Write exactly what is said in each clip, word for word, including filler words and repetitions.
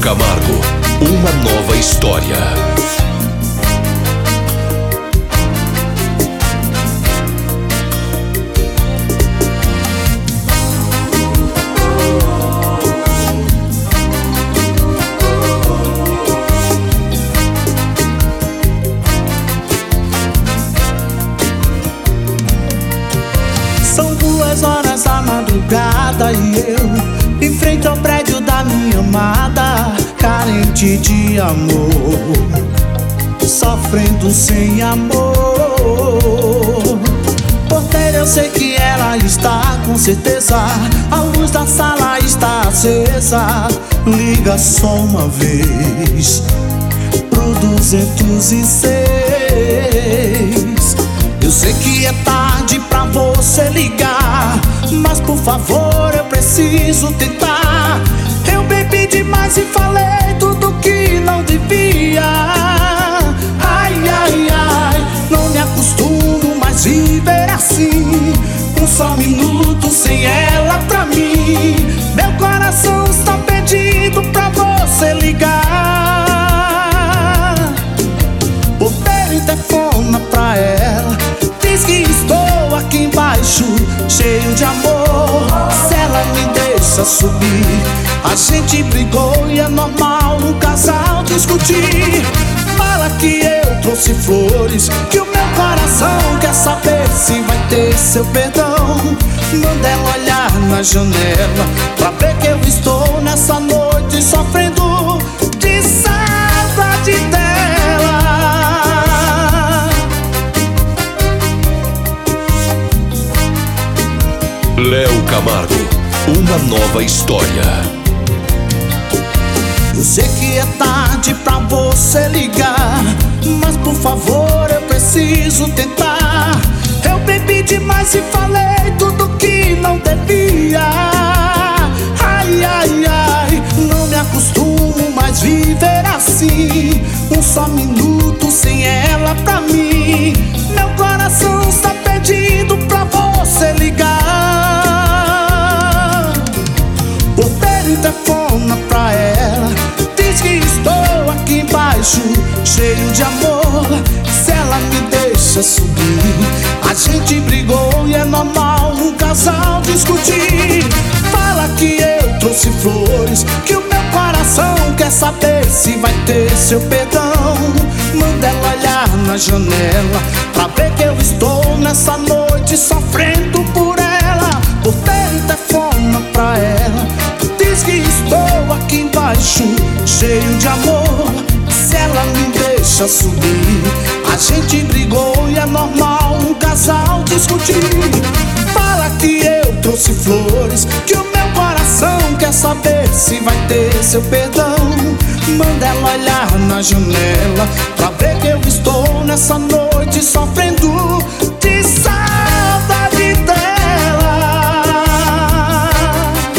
Camargo, uma nova história. São duas horas da madrugada e eu em frente ao prédio da minha amada, carente de amor, sofrendo sem amor. Porteira, eu sei que ela está, com certeza. A luz da sala está acesa. Liga só uma vez pro duzentos e seis. Eu sei que é tarde pra você ligar, mas por favor eu preciso tentar. Eu bebi demais e falei tudo que não devia. Ai, ai, ai, não me acostumo mais viver assim. Um só minuto sem ela pra mim. Meu coração está pedindo pra você ligar. Porteiro, interfona pra ela, diz que estou aqui embaixo, cheio de amor. Se ela me deixa subir, a gente brigou e é normal um casal discutir. Fala que eu trouxe flores, que o meu coração quer saber se vai ter seu perdão. Manda ela olhar na janela pra ver que eu estou nessa noite sofrendo de saudade dela. Léo Camargo, uma nova história. Eu sei que é tarde pra você ligar, mas por favor eu preciso tentar. Eu bebi demais e falei tudo que não devia. Ai, ai, ai, não me acostumo mais viver assim. Um só minuto sem ela pra mim. Meu coração está pedindo pra você ligar. Porteiro, interfona pra ela, diz que estou aqui embaixo, cheio de amor. Se ela me deixa subir, a gente brigou e é normal um casal discutir. Fala que eu trouxe flores, que o meu coração quer saber se vai ter seu perdão. Manda ela olhar na janela pra ver que eu estou nessa noite sofrendo por ela. Porteiro, interfona pra ela, diz que estou aqui embaixo, cheio de amor. Se ela me deixa subir, a gente brigou e é normal um casal discutir. Fala que eu trouxe flores, que o meu coração quer saber se vai ter seu perdão. Manda ela olhar na janela pra ver que eu estou nessa noite sofrendo de saudade dela.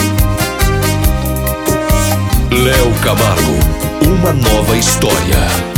Léo Camargo, uma nova história.